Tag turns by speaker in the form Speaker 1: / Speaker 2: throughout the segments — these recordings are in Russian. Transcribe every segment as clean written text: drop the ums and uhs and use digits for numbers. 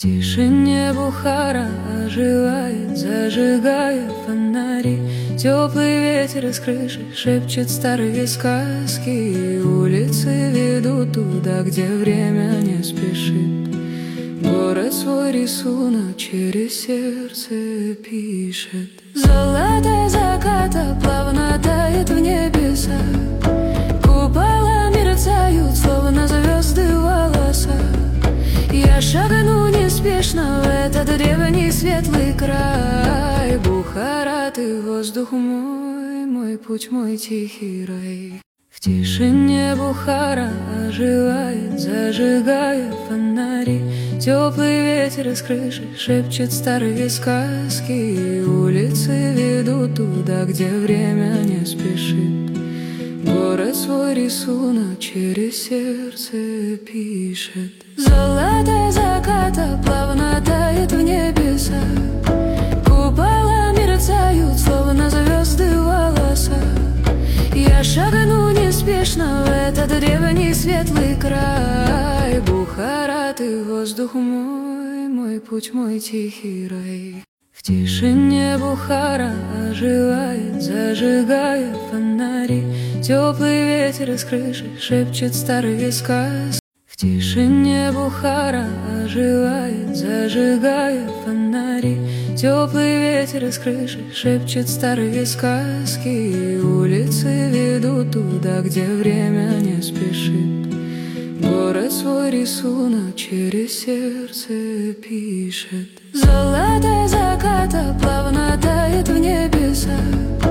Speaker 1: тишине Бухара оживает, зажигая фонари. Теплый ветер из крыши шепчет старые сказки. Улицы ведут туда, где время не спешит. Город свой рисунок через сердце пишет. Золото заката плавно тает в небесах. Купола мерцают, словно звезды в волосах. Я шагну неспешно в этот древний светлый край. Бухара, ты воздух мой, мой путь, мой тихий рай. В тишине Бухара оживает, зажигая фонари. Теплый ветер из крыши шепчет старые сказки. Улицы ведут туда, где время не спешит. Город свой рисунок через сердце пишет. Золото заката плавно тает в небесах. Купола мерцают, словно звезды в волосах. Я шагну неспешно в этот древний светлый край. Бухара, ты воздух мой, мой путь, мой тихий рай. В тишине Бухара оживает, зажигая фонари. Теплый ветер из крыши шепчет старые сказки. В тишине Бухара оживает, зажигая фонари. Теплый ветер из крыши шепчет старые сказки. Улицы ведут туда, где время не спешит. Город свой рисунок через сердце пишет. Золото заката плавно тает в небесах.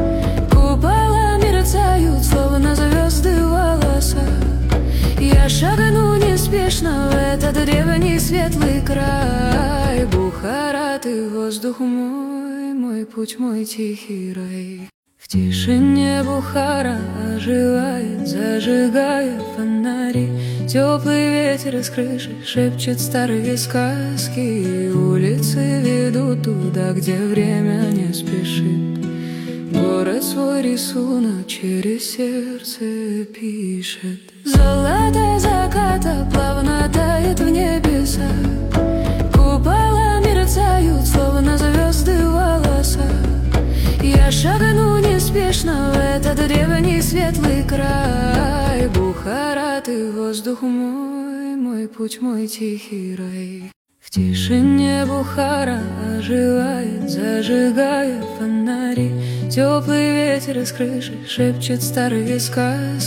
Speaker 1: Купола мерцают, словно звезды в волосах. Я шагну неспешно в этот древний светлый край. Бухара, ты воздух мой, мой путь, мой тихий рай. В тишине Бухара оживает, зажигая фонари. Теплый ветер из крыши шепчет старые сказки. Улицы ведут туда, где время не спешит. Город свой рисунок через сердце пишет. Золото заката плавно тает в небесах. Купола мерцают, словно звезды в волосах. Я шагну неспешно в этот древний светлый край. Бухара, ты воздух мой, мой путь, мой тихий рай. В тишине Бухара оживает, зажигая фонари. Теплый ветер из крыши шепчет старые сказки.